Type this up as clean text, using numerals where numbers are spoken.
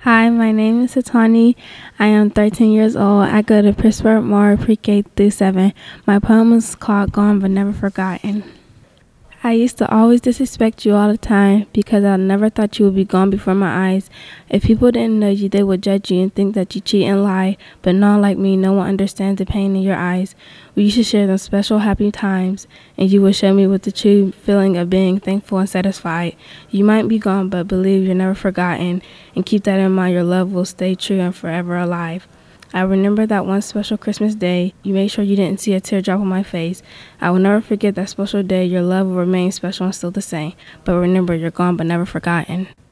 Hi, my name is Satani. I am 13 years old. I go to Pittsburgh Moore Pre-K through 7. My poem is called Gone But Never Forgotten. I used to always disrespect you all the time because I never thought you would be gone before my eyes. If people didn't know you, they would judge you and think that you cheat and lie. But not like me, no one understands the pain in your eyes. We used to share those special happy times, and you would show me what the true feeling of being thankful and satisfied. You might be gone, but believe you're never forgotten, and keep that in mind. Your love will stay true and forever alive. I remember that one special Christmas day. You made sure you didn't see a teardrop on my face. I will never forget that special day. Your love will remain special and still the same. But remember, you're gone but never forgotten.